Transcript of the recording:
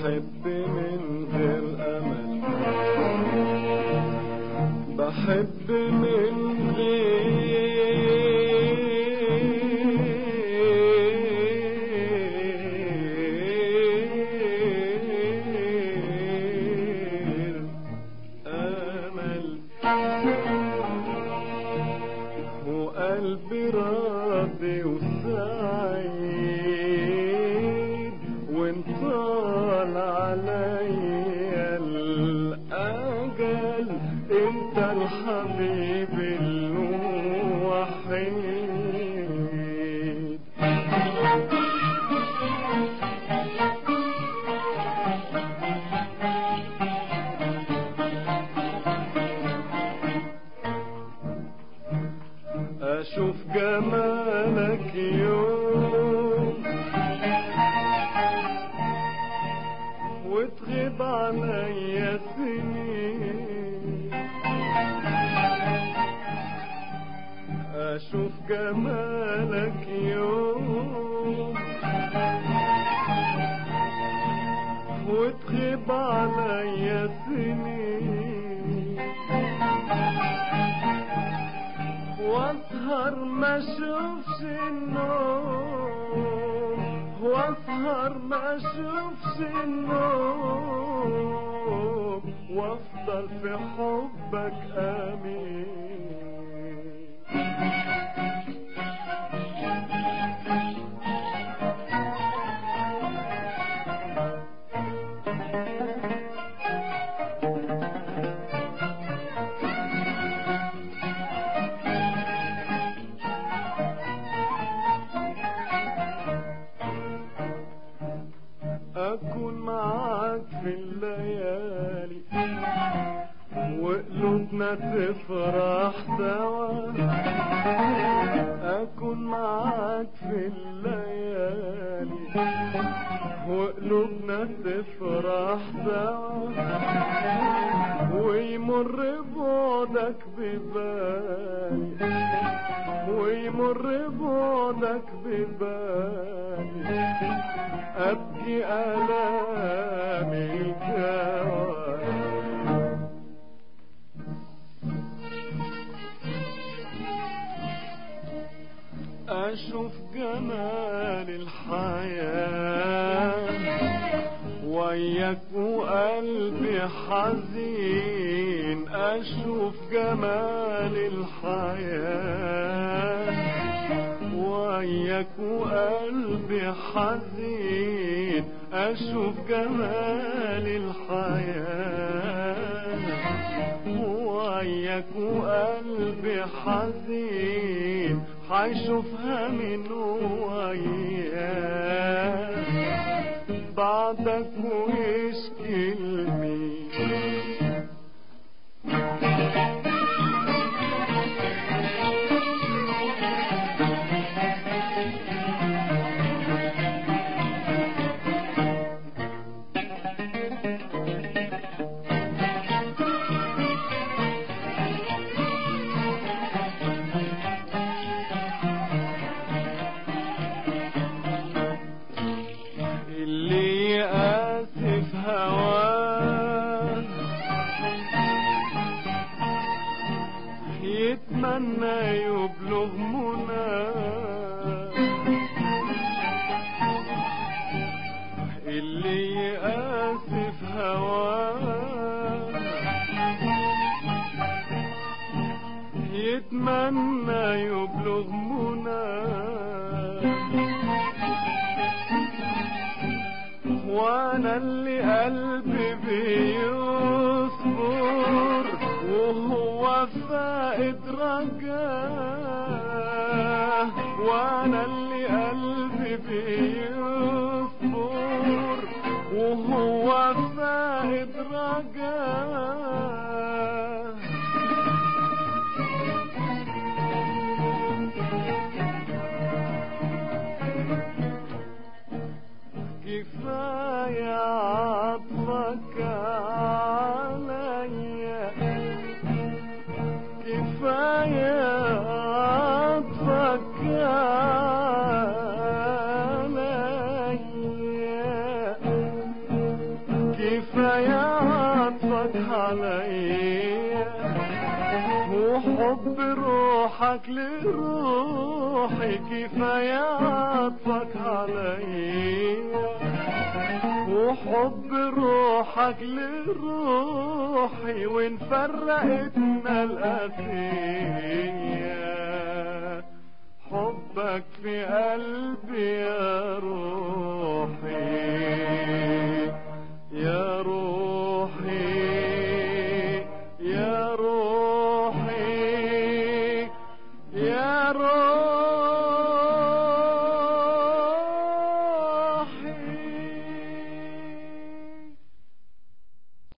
بحب من غير أمل، بحب من غير أمل، وقلبي راضي وسعيد، وانطال عليا الأجل، انت الحبيب الوحيد. أشوف جمالك يوم وتغيب عليا سنين، أشوف جمالك يوم وتغيب عليا سنين، واسهر ما اشوفش النوم، واسهر ما اشوفش النوم، وافضل في حبك امين. أكون معاك في الليالي وقلوبنا تفرح سوا، أكون معاك في الليالي وقلوبنا تفرح سوا، ويمر بعدك ببالي، ويمر بعدك ببالي، أبكي آلامي الجوارح. أشوف جمال الحياة وياك وقلبي حزين، أشوف جمال الحياة وياك وقلبي حزين، أشوف جمال الحياة وياك وقلبي حزين، حيشوفها من وياك بعدك ويشكي لمين. اللي آسف هواه يتمنى يبلغ مناه، اللي آسف هواه يتمنى يبلغ مناه، وانا اللي قلبي بيصبر وهو فائد رجاه، وانا اللي قلبي بيصبر وهو فائد رجاه. كفاية عطفك عليا، كفاية عطفك عليا، عليا، وحب روحك لروحي كفاية عطفك عليا، وحب روحك لروحي وإن فرقتنا الأثية، حبك في قلبي يا روح.